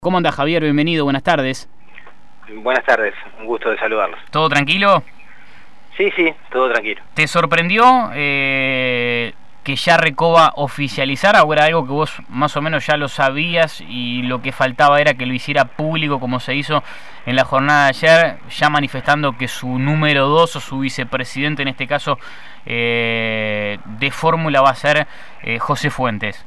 ¿Cómo anda, Javier? Bienvenido, buenas tardes. Buenas tardes, un gusto de saludarlos. ¿Todo tranquilo? Sí, todo tranquilo. ¿Te sorprendió que ya Recoba oficializara o era algo que vos más o menos ya lo sabías y lo que faltaba era que lo hiciera público como se hizo en la jornada de ayer, ya manifestando que su número 2 o su vicepresidente en este caso de fórmula va a ser José Fuentes?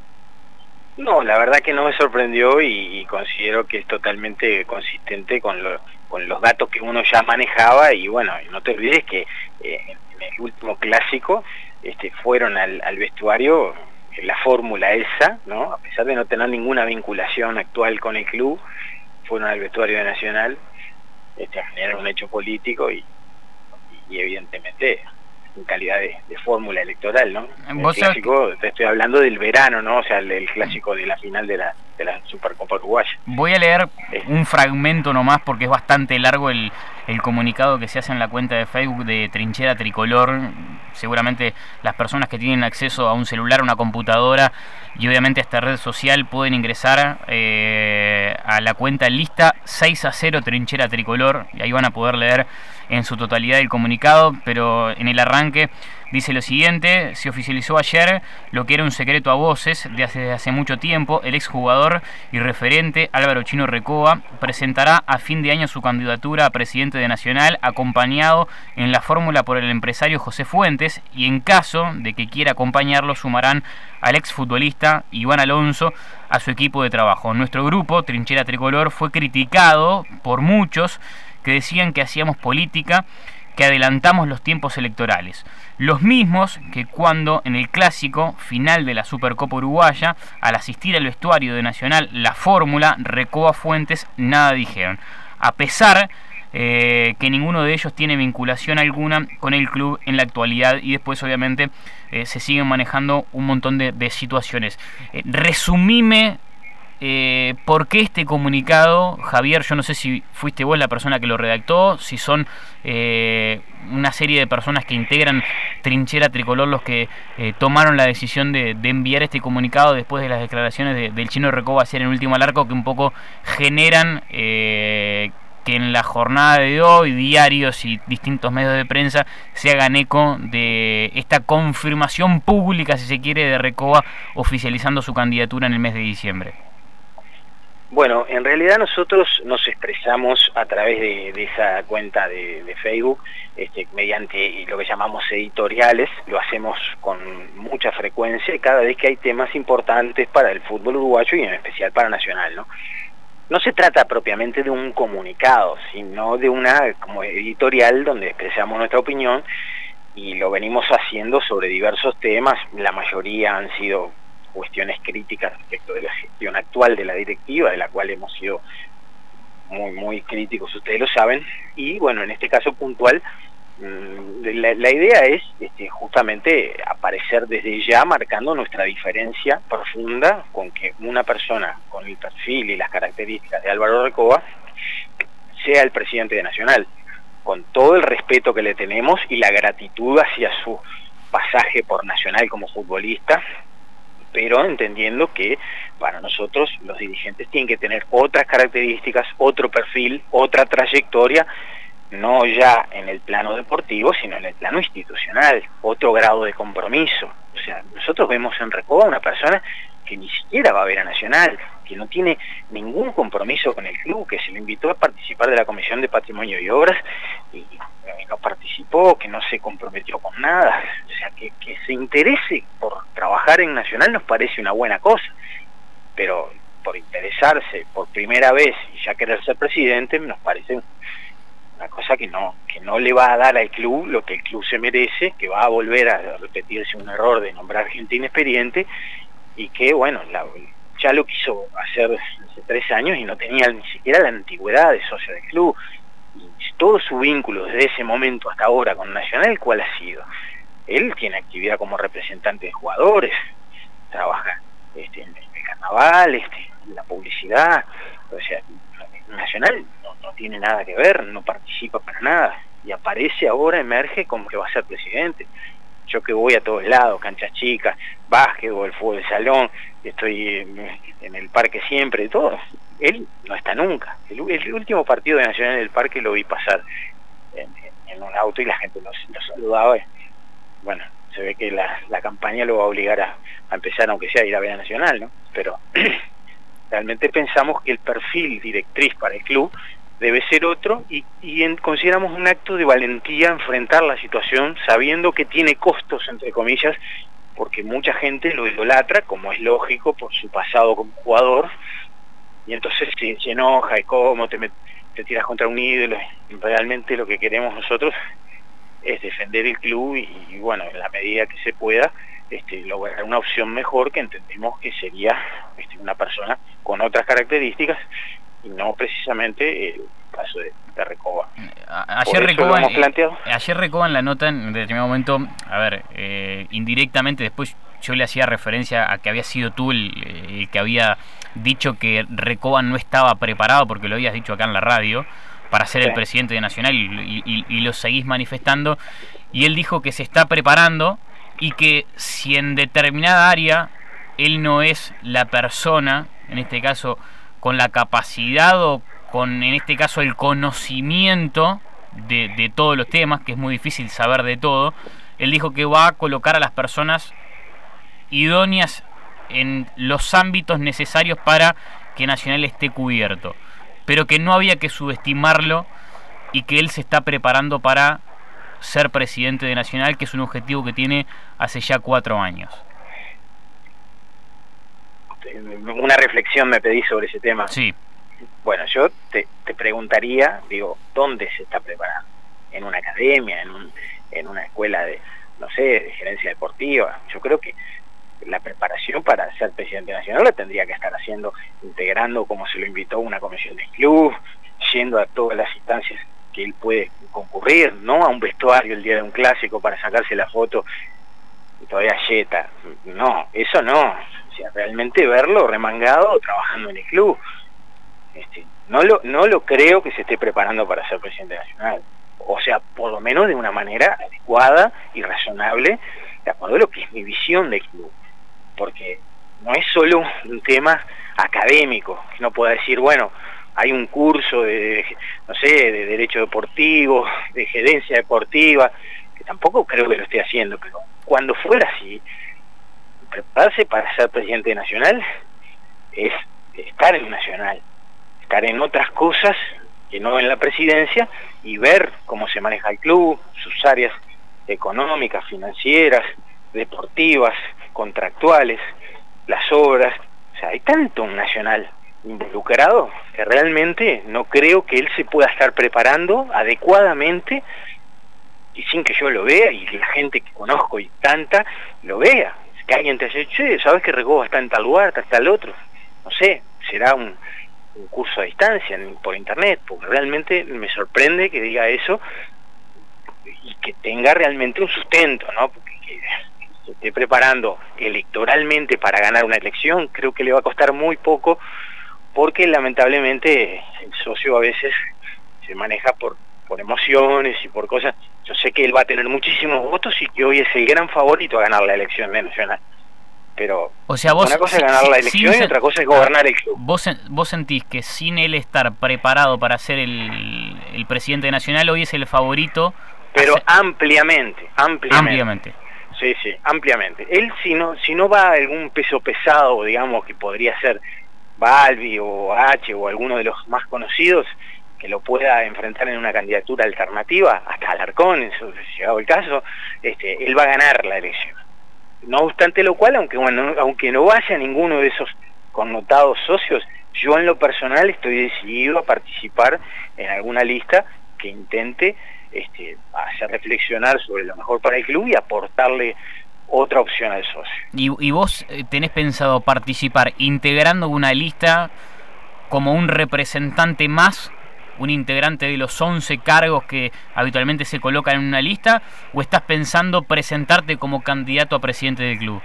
No, la verdad que no me sorprendió y considero que es totalmente consistente con los datos que uno ya manejaba. Y bueno, no te olvides que en el último clásico fueron al vestuario la fórmula esa, ¿no? A pesar de no tener ninguna vinculación actual con el club, fueron al vestuario de Nacional a generar un hecho político y evidentemente en calidad de fórmula electoral, ¿no? El clásico, te estoy hablando del verano, ¿no? O sea, el clásico de la final de la Supercopa Uruguaya. Voy a leer un fragmento nomás porque es bastante largo el comunicado que se hace en la cuenta de Facebook de Trinchera Tricolor. Seguramente las personas que tienen acceso a un celular, a una computadora y obviamente a esta red social pueden ingresar a la cuenta lista 6-0 Trinchera Tricolor y ahí van a poder leer en su totalidad el comunicado, pero en el arranque dice lo siguiente: se oficializó ayer lo que era un secreto a voces desde hace mucho tiempo. El exjugador y referente Álvaro Chino Recoba presentará a fin de año su candidatura a presidente de Nacional, acompañado en la fórmula por el empresario José Fuentes, y en caso de que quiera acompañarlo sumarán al exfutbolista Iván Alonso a su equipo de trabajo. Nuestro grupo, Trinchera Tricolor, fue criticado por muchos que decían que hacíamos política, que adelantamos los tiempos electorales. Los mismos que cuando en el clásico final de la Supercopa Uruguaya, al asistir al vestuario de Nacional, la fórmula Recoba Fuentes, nada dijeron. A pesar que ninguno de ellos tiene vinculación alguna con el club en la actualidad, y después obviamente se siguen manejando un montón de situaciones. Resumime ¿por qué este comunicado, Javier? Yo no sé si fuiste vos la persona que lo redactó, si son una serie de personas que integran Trinchera Tricolor los que tomaron la decisión de enviar este comunicado después de las declaraciones del Chino Recoba ayer en Último al Arco, que un poco generan que en la jornada de hoy diarios y distintos medios de prensa se hagan eco de esta confirmación pública, si se quiere, de Recoba oficializando su candidatura en el mes de diciembre. Bueno, en realidad nosotros nos expresamos a través de esa cuenta de Facebook mediante lo que llamamos editoriales. Lo hacemos con mucha frecuencia cada vez que hay temas importantes para el fútbol uruguayo y en especial para Nacional, ¿no? No se trata propiamente de un comunicado, sino de una como editorial donde expresamos nuestra opinión, y lo venimos haciendo sobre diversos temas. La mayoría han sido cuestiones críticas respecto de la gestión actual de la directiva, de la cual hemos sido muy críticos, ustedes lo saben. Y bueno, en este caso puntual, la idea es justamente aparecer desde ya marcando nuestra diferencia profunda con que una persona con el perfil y las características de Álvaro Recoba sea el presidente de Nacional, con todo el respeto que le tenemos y la gratitud hacia su pasaje por Nacional como futbolista, pero entendiendo que para nosotros los dirigentes tienen que tener otras características, otro perfil, otra trayectoria, no ya en el plano deportivo, sino en el plano institucional, otro grado de compromiso. O sea, nosotros vemos en Recoba una persona que ni siquiera va a ver a Nacional, que no tiene ningún compromiso con el club, que se le invitó a participar de la Comisión de Patrimonio y Obras y no participó, que no se comprometió con nada. O sea, que se interese por trabajar en Nacional nos parece una buena cosa, pero por interesarse por primera vez y ya querer ser presidente nos parece una cosa que no le va a dar al club lo que el club se merece, que va a volver a repetirse un error de nombrar gente inexperiente, y que bueno, ya lo quiso hacer hace 3 años y no tenía ni siquiera la antigüedad de socio del club. Y todo su vínculo desde ese momento hasta ahora con Nacional, ¿cuál ha sido? Él tiene actividad como representante de jugadores, trabaja en el carnaval, en la publicidad. O sea, Nacional no tiene nada que ver, no participa para nada, y aparece ahora, emerge como que va a ser presidente. Yo que voy a todos lados, canchas chicas, básquetbol, fútbol de salón, estoy en el parque siempre, todo, él no está nunca. El último partido de Nacional en el Parque lo vi pasar en un auto y la gente lo saludaba. Bueno, se ve que la campaña lo va a obligar a empezar, aunque sea a ir a ver a Nacional, ¿no? Pero realmente pensamos que el perfil directriz para el club debe ser otro y consideramos un acto de valentía enfrentar la situación sabiendo que tiene costos, entre comillas, porque mucha gente lo idolatra, como es lógico, por su pasado como jugador, y entonces se enoja y cómo te tiras contra un ídolo. Realmente lo que queremos nosotros es defender el club y bueno, en la medida que se pueda, lograr una opción mejor, que entendemos que sería una persona con otras características y no precisamente el caso de Recoba. Ayer Recoba en la nota, en determinado momento, a ver, indirectamente después yo le hacía referencia a que había sido tú el que había dicho que Recoba no estaba preparado, porque lo habías dicho acá en la radio, para ser el presidente de Nacional, y lo seguís manifestando, y él dijo que se está preparando y que si en determinada área él no es la persona, en este caso con la capacidad o con, en este caso, el conocimiento de todos los temas, que es muy difícil saber de todo, él dijo que va a colocar a las personas idóneas en los ámbitos necesarios para que Nacional esté cubierto, pero que no había que subestimarlo y que él se está preparando para ser presidente de Nacional, que es un objetivo que tiene hace ya 4 años. Una reflexión me pedí sobre ese tema. Sí. Bueno, yo te preguntaría, ¿dónde se está preparando? ¿En una academia? ¿En una escuela de, no sé, de gerencia deportiva? Yo creo que la preparación para ser presidente nacional la tendría que estar haciendo, integrando, como se lo invitó, una comisión de club, yendo a todas las instancias que él puede concurrir, no a un vestuario el día de un clásico para sacarse la foto y todavía yeta. No, eso no. O sea, realmente verlo remangado trabajando en el club. No lo creo que se esté preparando para ser presidente nacional. O sea, por lo menos de una manera adecuada y razonable, de acuerdo a lo que es mi visión del club. Porque no es solo un tema académico, que no pueda decir, bueno, hay un curso de, no sé, de derecho deportivo, de gerencia deportiva, que tampoco creo que lo esté haciendo, pero cuando fuera así, prepararse para ser presidente nacional es estar en Nacional, estar en otras cosas que no en la presidencia y ver cómo se maneja el club, sus áreas económicas, financieras, deportivas, contractuales, las obras. O sea, hay tanto un Nacional involucrado que realmente no creo que él se pueda estar preparando adecuadamente y sin que yo lo vea y la gente que conozco y tanta lo vea. Que alguien te dice, che, ¿sabes que Recoba está en tal lugar, está en tal otro? No sé, será un curso a distancia por internet, porque realmente me sorprende que diga eso y que tenga realmente un sustento, ¿no? Porque que se esté preparando electoralmente para ganar una elección, creo que le va a costar muy poco, porque lamentablemente el socio a veces se maneja por emociones y por cosas. Yo sé que él va a tener muchísimos votos y que hoy es el gran favorito a ganar la elección de Nacional. Pero o sea, vos, una cosa es ganar la elección y otra cosa es gobernar el club. ¿Vos sentís que sin él estar preparado para ser el presidente nacional, hoy es el favorito? Pero ampliamente. Sí, ampliamente. Él si no va a algún peso pesado, digamos, que podría ser Balbi o H o alguno de los más conocidos, que lo pueda enfrentar en una candidatura alternativa, hasta Alarcón, en su llegado el caso, él va a ganar la elección. No obstante lo cual, aunque no vaya ninguno de esos connotados socios, yo en lo personal estoy decidido a participar en alguna lista que intente hacer reflexionar sobre lo mejor para el club y aportarle otra opción al socio. ¿Y vos tenés pensado participar integrando una lista como un representante más, un integrante de los 11 cargos que habitualmente se colocan en una lista, o estás pensando presentarte como candidato a presidente del club?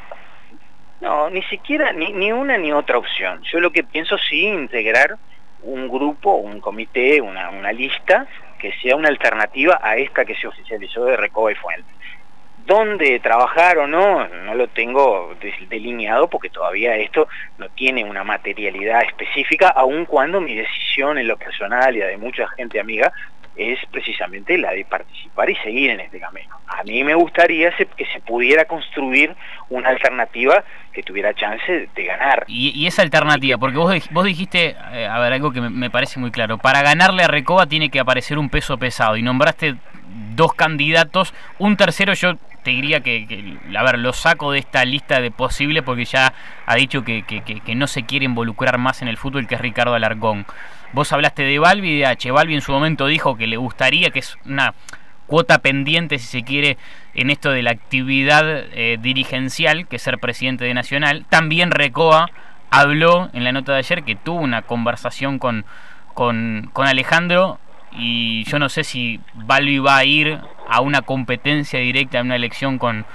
No, ni siquiera, ni una ni otra opción. Yo lo que pienso sí integrar un grupo, un comité, una lista que sea una alternativa a esta que se oficializó de Recoba y Fuentes. dónde trabajar o no, no lo tengo delineado porque todavía esto no tiene una materialidad específica, aun cuando mi decisión en lo personal y la de mucha gente amiga es precisamente la de participar y seguir en este camino. A mí me gustaría que se pudiera construir una alternativa que tuviera chance de ganar. Y esa alternativa, porque vos dijiste, a ver, algo que me parece muy claro, para ganarle a Recoba tiene que aparecer un peso pesado, y nombraste dos candidatos, un tercero yo te diría que a ver, lo saco de esta lista de posibles porque ya ha dicho que no se quiere involucrar más en el fútbol, que es Ricardo Alarcón. Vos hablaste de Balbi y de H. Balbi en su momento dijo que le gustaría, que es una cuota pendiente, si se quiere, en esto de la actividad dirigencial, que es ser presidente de Nacional. También Recoba habló en la nota de ayer que tuvo una conversación con Alejandro, y yo no sé si Balbi va a ir a una competencia directa, a una elección con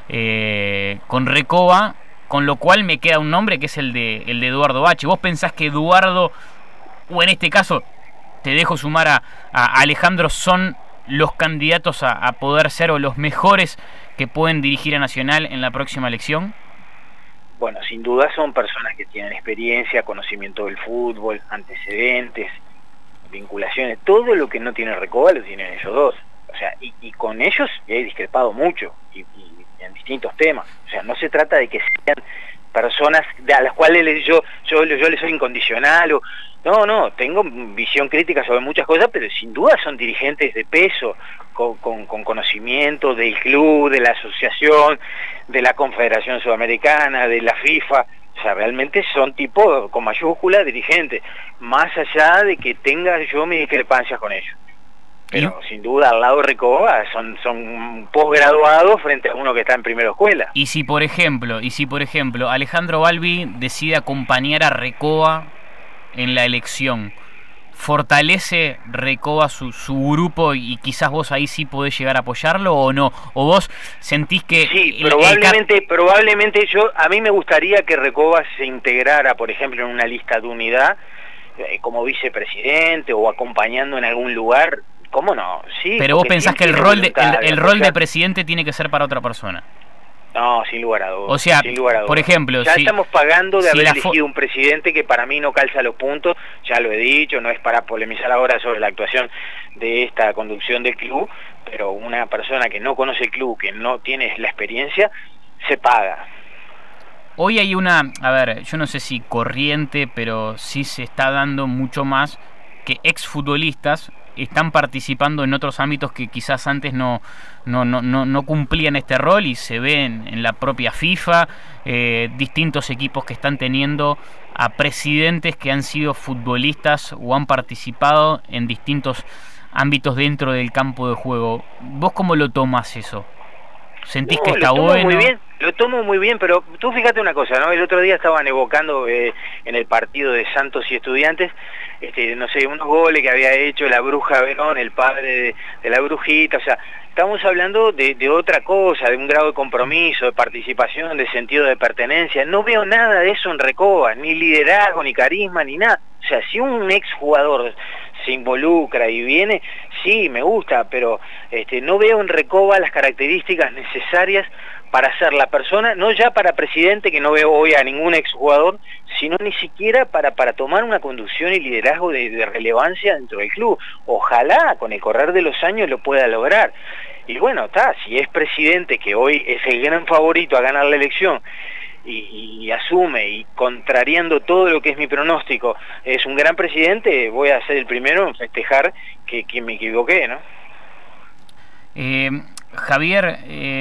Recoba, con lo cual me queda un nombre que es el de Eduardo H. ¿Vos pensás que Eduardo, o en este caso te dejo sumar a Alejandro, son los candidatos a poder ser, o los mejores que pueden dirigir a Nacional en la próxima elección? Bueno, sin duda son personas que tienen experiencia, conocimiento del fútbol, antecedentes, vinculaciones, todo lo que no tiene Recoba lo tienen ellos dos. O sea, y con ellos he discrepado mucho, y en distintos temas. O sea, no se trata de que sean personas a las cuales yo les soy incondicional, o no, tengo visión crítica sobre muchas cosas, pero sin duda son dirigentes de peso, con conocimiento del club, de la asociación, de la Confederación Sudamericana, de la FIFA. O sea, realmente son tipos con mayúscula dirigentes, más allá de que tenga yo mis discrepancias con ellos. Pero sin duda al lado de Recoba son posgraduados frente a uno que está en primera escuela. Y si por ejemplo Alejandro Balbi decide acompañar a Recoba en la elección, ¿fortalece Recoba su grupo y quizás vos ahí sí podés llegar a apoyarlo o no? ¿O vos sentís que...? Sí, probablemente a mí me gustaría que Recoba se integrara, por ejemplo, en una lista de unidad, como vicepresidente o acompañando en algún lugar. ¿Cómo no? Sí. Pero vos pensás que el rol de presidente tiene que ser para otra persona. No, sin lugar a dudas. O sea, por ejemplo... Ya estamos pagando de haber elegido un presidente que para mí no calza los puntos, ya lo he dicho, no es para polemizar ahora sobre la actuación de esta conducción del club, pero una persona que no conoce el club, que no tiene la experiencia, se paga. Hoy hay una, a ver, yo no sé si corriente, pero sí se está dando mucho más que exfutbolistas están participando en otros ámbitos que quizás antes no cumplían este rol, y se ven en la propia FIFA distintos equipos que están teniendo a presidentes que han sido futbolistas o han participado en distintos ámbitos dentro del campo de juego. ¿Vos cómo lo tomás eso? ¿Sentís que está bueno? Muy bien, lo tomo muy bien, pero tú fíjate una cosa, ¿no? El otro día estaban evocando en el partido de Santos y Estudiantes, no sé, unos goles que había hecho la Bruja Verón, el padre de la Brujita. O sea, estamos hablando de otra cosa, de un grado de compromiso, de participación, de sentido de pertenencia. No veo nada de eso en Recoba, ni liderazgo, ni carisma, ni nada. O sea, si un exjugador se involucra y viene, sí, me gusta, pero no veo en Recoba las características necesarias para ser la persona, no ya para presidente, que no veo hoy a ningún exjugador, sino ni siquiera para tomar una conducción y liderazgo de relevancia dentro del club. Ojalá con el correr de los años lo pueda lograr. Y bueno, si es presidente, que hoy es el gran favorito a ganar la elección, y asume, y contrariando todo lo que es mi pronóstico, es un gran presidente, voy a ser el primero en festejar que me equivoqué, ¿no? Javier,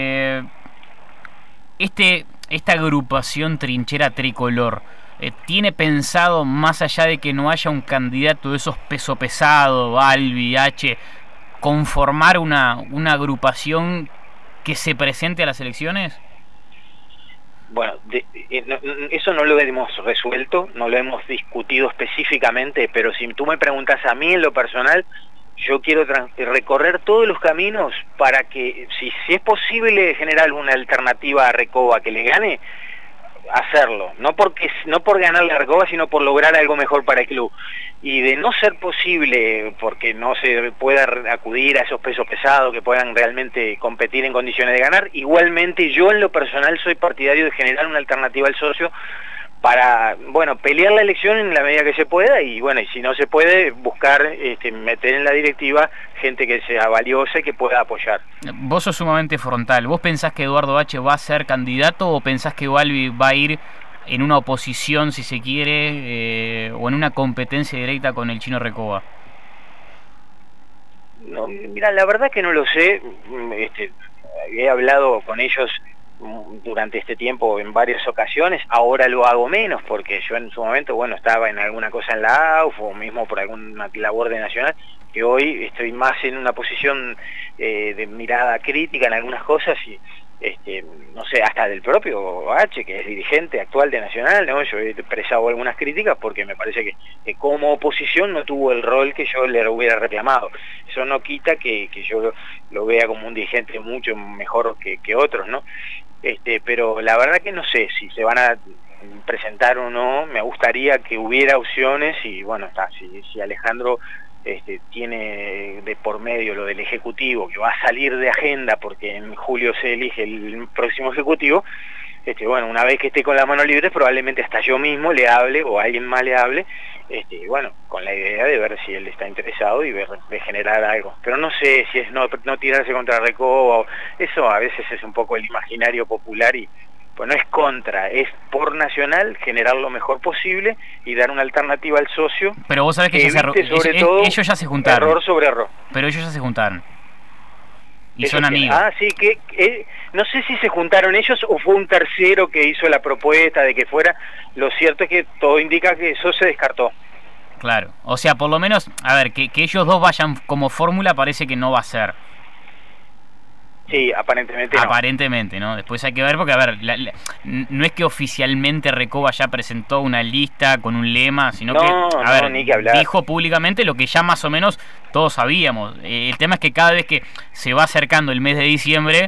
esta agrupación Trinchera Tricolor, ¿tiene pensado, más allá de que no haya un candidato de esos peso pesado, Balbi, H, conformar una agrupación que se presente a las elecciones? Bueno, eso no lo hemos resuelto, no lo hemos discutido específicamente, pero si tú me preguntas a mí en lo personal, yo quiero recorrer todos los caminos para que, si es posible generar una alternativa a Recoba que le gane, hacerlo, no por ganar la Recoba, sino por lograr algo mejor para el club. Y de no ser posible, porque no se pueda acudir a esos pesos pesados que puedan realmente competir en condiciones de ganar, igualmente yo en lo personal soy partidario de generar una alternativa al socio para, bueno, pelear la elección en la medida que se pueda, y bueno, y si no se puede, buscar meter en la directiva gente que sea valiosa y que pueda apoyar. Vos sos sumamente frontal. ¿Vos pensás que Eduardo Bache va a ser candidato o pensás que Balbi va a ir en una oposición, si se quiere, o en una competencia directa con el Chino Recoba? No, mira, la verdad que no lo sé. He hablado con ellos durante este tiempo en varias ocasiones, ahora lo hago menos porque yo en su momento, bueno, estaba en alguna cosa en la AUF o mismo por alguna labor de Nacional, que hoy estoy más en una posición de mirada crítica en algunas cosas y no sé, hasta del propio H, que es dirigente actual de Nacional, ¿no? Yo he expresado algunas críticas porque me parece que como oposición no tuvo el rol que yo le hubiera reclamado. Eso no quita que yo lo vea como un dirigente mucho mejor que otros, ¿no? Pero la verdad que no sé si se van a presentar o no. Me gustaría que hubiera opciones y bueno, si Alejandro tiene de por medio lo del Ejecutivo, que va a salir de agenda porque en julio se elige el próximo Ejecutivo, bueno, una vez que esté con las manos libres, probablemente hasta yo mismo le hable o alguien más le hable, bueno, con la idea de ver si él está interesado y de generar algo. Pero no sé si es no tirarse contra Recoba, eso a veces es un poco el imaginario popular y pues no es contra, es por Nacional generar lo mejor posible y dar una alternativa al socio. Pero vos sabés que ellos ya se juntaron. Error sobre error. Pero ellos ya se juntaron. Y Eso son amigos. Sí, no sé si se juntaron ellos o fue un tercero que hizo la propuesta de que fuera. Lo cierto es que todo indica que eso se descartó. Claro, o sea, por lo menos, a ver, que ellos dos vayan como fórmula parece que no va a ser. Sí, aparentemente no. Aparentemente, ¿no? Después hay que ver, porque, a ver, no es que oficialmente Recoba ya presentó una lista con un lema, sino ni que hablar. Dijo públicamente lo que ya más o menos todos sabíamos. El tema es que cada vez que se va acercando el mes de diciembre,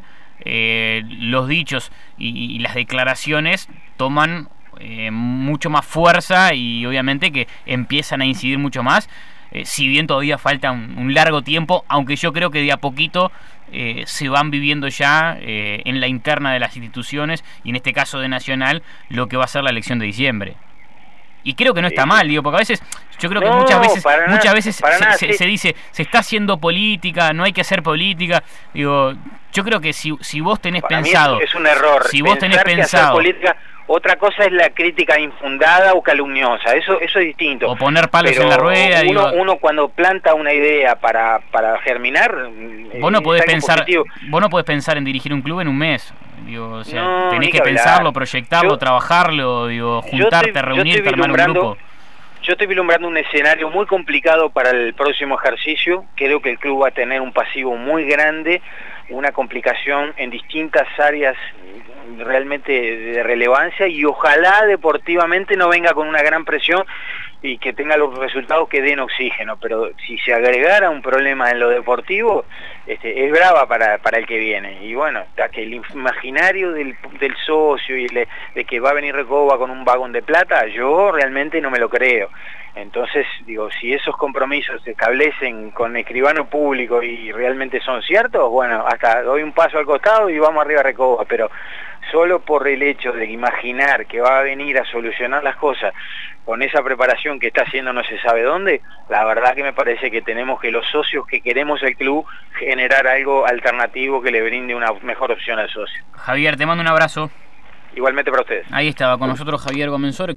los dichos y las declaraciones toman mucho más fuerza y obviamente que empiezan a incidir mucho más. Si bien todavía falta un largo tiempo, aunque yo creo que de a poquito se van viviendo ya en la interna de las instituciones y en este caso de Nacional lo que va a ser la elección de diciembre. Y creo que no está mal, digo, porque a veces, yo creo que muchas veces se dice, se está haciendo política, no hay que hacer política. Digo, yo creo que si vos tenés pensado... es un error. Si vos tenés pensado... política, otra cosa es la crítica infundada o calumniosa, eso es distinto. O poner palos en la rueda. Uno cuando planta una idea para germinar... Vos no podés pensar en dirigir un club en un mes. Digo, o sea, tenés que pensarlo, proyectarlo, trabajarlo, digo, juntarte, reunirte, armar un grupo. Yo estoy vislumbrando un escenario muy complicado para el próximo ejercicio. Creo que el club va a tener un pasivo muy grande, una complicación en distintas áreas realmente de relevancia y ojalá deportivamente no venga con una gran presión y que tenga los resultados que den oxígeno, pero si se agregara un problema en lo deportivo, es brava para el que viene. Y bueno, hasta que el imaginario del socio y de que va a venir Recoba con un vagón de plata, yo realmente no me lo creo. Entonces, digo, si esos compromisos se establecen con escribano público y realmente son ciertos, bueno, hasta doy un paso al costado y vamos arriba a Recoba, pero solo por el hecho de imaginar que va a venir a solucionar las cosas con esa preparación que está haciendo no se sabe dónde, la verdad que me parece que tenemos que los socios que queremos el club generar algo alternativo que le brinde una mejor opción al socio. Javier, te mando un abrazo. Igualmente para ustedes. Ahí estaba con nosotros Javier Gomenzoro.